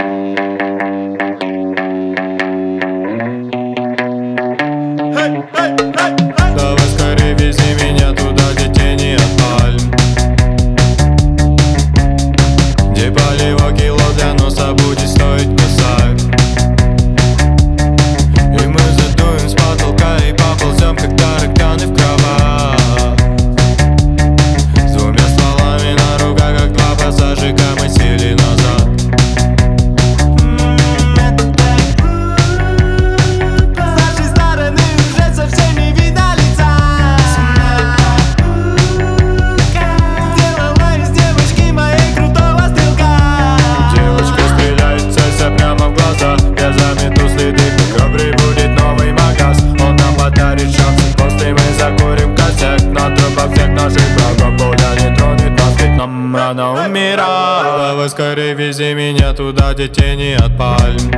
Давай скорее вези меня туда, где тени от пальм, где полива кило для носа будет стоить косарь. И мы задуем с потолка и поползем, как тараканы в кровать. С двумя стволами на руках, как два пассажика, мы сели назад. Рано умирать. Давай скорее вези меня туда, где тени от пальм,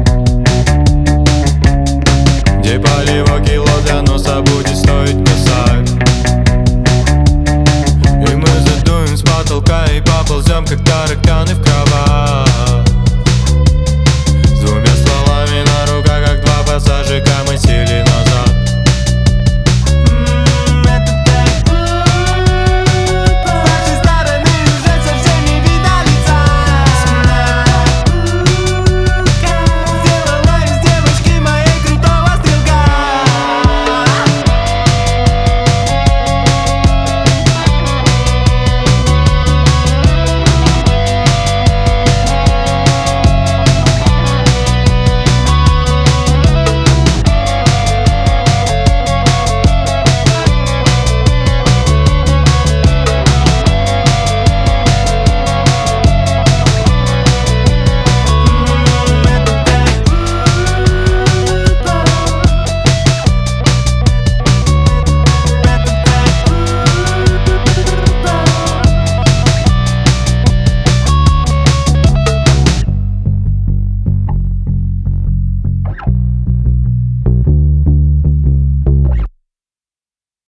где полива кило для носа будет стоить косарь. И мы задуем с потолка и поползем, как тараканы в кровать.